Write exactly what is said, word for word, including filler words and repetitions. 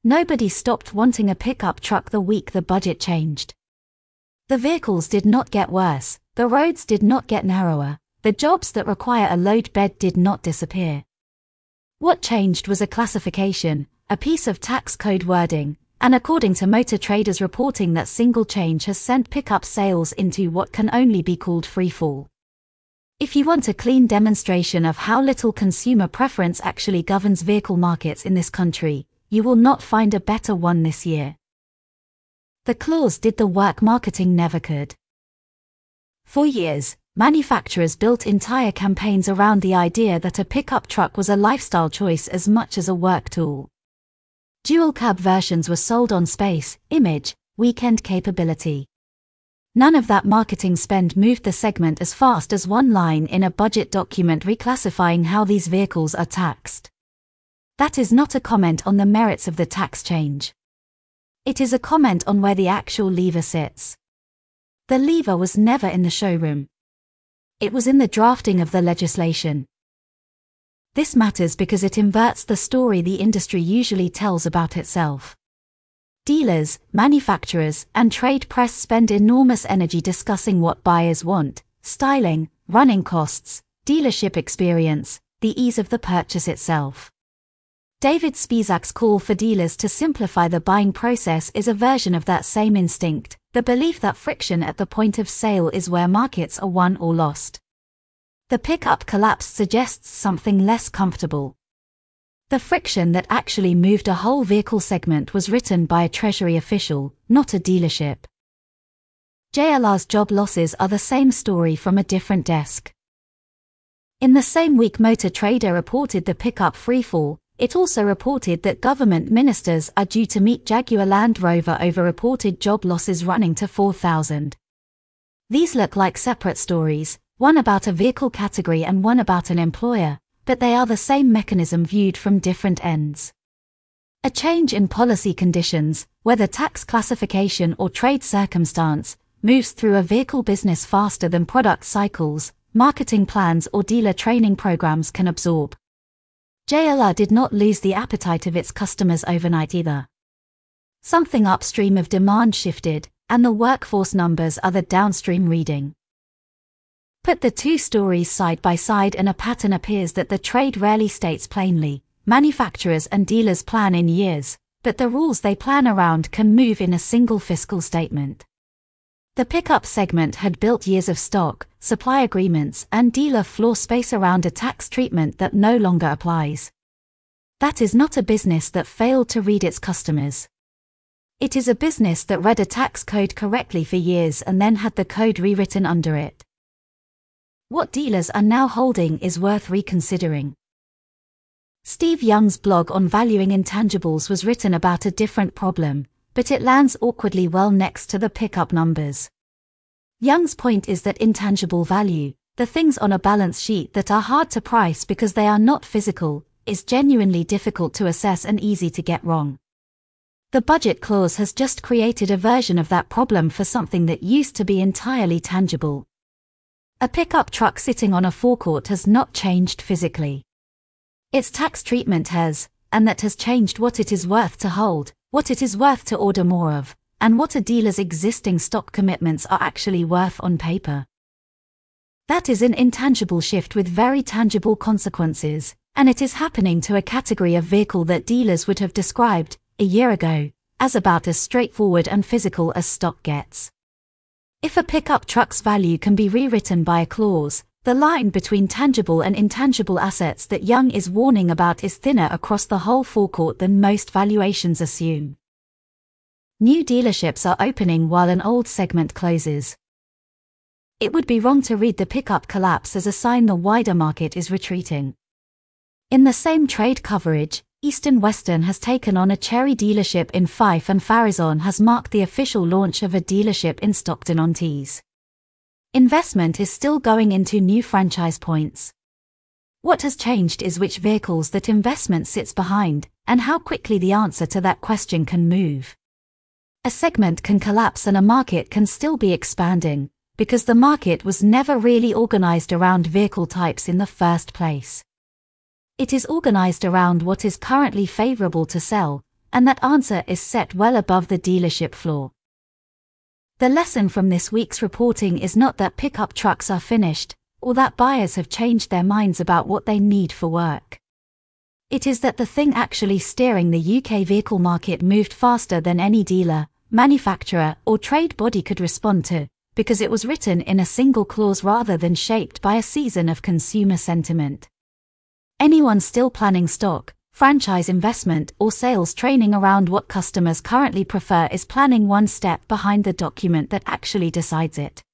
Nobody stopped wanting a pickup truck the week the budget changed. The vehicles did not get worse, the roads did not get narrower, the jobs that require a load bed did not disappear. What changed was a classification, a piece of tax code wording, and according to Motor Traders reporting, that single change has sent pickup sales into what can only be called freefall. If you want a clean demonstration of how little consumer preference actually governs vehicle markets in this country, you will not find a better one this year. The clause did the work marketing never could. For years, manufacturers built entire campaigns around the idea that a pickup truck was a lifestyle choice as much as a work tool. Dual cab versions were sold on space, image, weekend capability. None of that marketing spend moved the segment as fast as one line in a budget document reclassifying how these vehicles are taxed. That is not a comment on the merits of the tax change. It is a comment on where the actual lever sits. The lever was never in the showroom. It was in the drafting of the legislation. This matters because it inverts the story the industry usually tells about itself. Dealers, manufacturers, and trade press spend enormous energy discussing what buyers want: styling, running costs, dealership experience, the ease of the purchase itself. David Spizak's call for dealers to simplify the buying process is a version of that same instinct, the belief that friction at the point of sale is where markets are won or lost. The pickup collapse suggests something less comfortable. The friction that actually moved a whole vehicle segment was written by a Treasury official, not a dealership. J L R's job losses are the same story from a different desk. In the same week Motor Trader reported the pickup freefall, it also reported that government ministers are due to meet Jaguar Land Rover over reported job losses running to four thousand. These look like separate stories, one about a vehicle category and one about an employer, but they are the same mechanism viewed from different ends. A change in policy conditions, whether tax classification or trade circumstance, moves through a vehicle business faster than product cycles, marketing plans or dealer training programs can absorb. J L R did not lose the appetite of its customers overnight either. Something upstream of demand shifted, and the workforce numbers are the downstream reading. Put the two stories side by side and a pattern appears that the trade rarely states plainly. Manufacturers and dealers plan in years, but the rules they plan around can move in a single fiscal statement. The pickup segment had built years of stock, supply agreements and dealer floor space around a tax treatment that no longer applies. That is not a business that failed to read its customers. It is a business that read a tax code correctly for years and then had the code rewritten under it. What dealers are now holding is worth reconsidering. Steve Young's blog on valuing intangibles was written about a different problem, but it lands awkwardly well next to the pickup numbers. Young's point is that intangible value, the things on a balance sheet that are hard to price because they are not physical, is genuinely difficult to assess and easy to get wrong. The budget clause has just created a version of that problem for something that used to be entirely tangible. A pickup truck sitting on a forecourt has not changed physically. Its tax treatment has, and that has changed what it is worth to hold, what it is worth to order more of, and what a dealer's existing stock commitments are actually worth on paper. That is an intangible shift with very tangible consequences, and it is happening to a category of vehicle that dealers would have described, a year ago, as about as straightforward and physical as stock gets. If a pickup truck's value can be rewritten by a clause, the line between tangible and intangible assets that Young is warning about is thinner across the whole forecourt than most valuations assume. New dealerships are opening while an old segment closes. It would be wrong to read the pickup collapse as a sign the wider market is retreating. In the same trade coverage, Eastern Western has taken on a Chery dealership in Fife and Farizon has marked the official launch of a dealership in Stockton-on-Tees. Investment is still going into new franchise points. What has changed is which vehicles that investment sits behind, and how quickly the answer to that question can move. A segment can collapse and a market can still be expanding, because the market was never really organized around vehicle types in the first place. It is organized around what is currently favorable to sell, and that answer is set well above the dealership floor. The lesson from this week's reporting is not that pickup trucks are finished, or that buyers have changed their minds about what they need for work. It is that the thing actually steering the U K vehicle market moved faster than any dealer, manufacturer, or trade body could respond to, because it was written in a single clause rather than shaped by a season of consumer sentiment. Anyone still planning stock, franchise investment, or sales training around what customers currently prefer is planning one step behind the document that actually decides it.